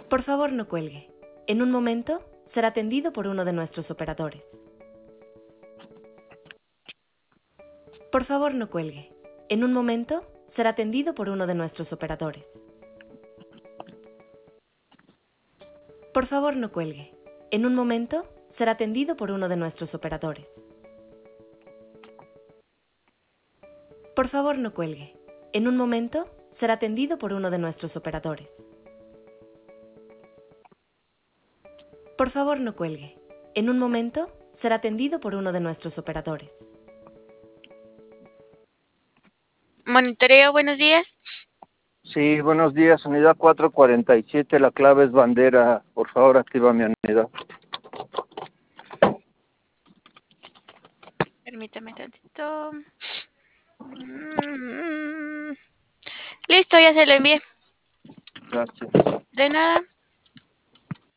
Por favor, no cuelgue. En un momento será atendido por uno de nuestros operadores. Por favor, no cuelgue. En un momento será atendido por uno de nuestros operadores. Por favor, no cuelgue. En un momento será atendido por uno de nuestros operadores. Por favor, no cuelgue. En un momento será atendido por uno de nuestros operadores. Por favor, no cuelgue. En un momento será atendido por uno de nuestros operadores. Monitoreo, buenos días. Sí, buenos días, unidad 447, la clave es bandera. Por favor, activa mi unidad. Permítame tantito. Listo, ya se lo envié. Gracias. De nada.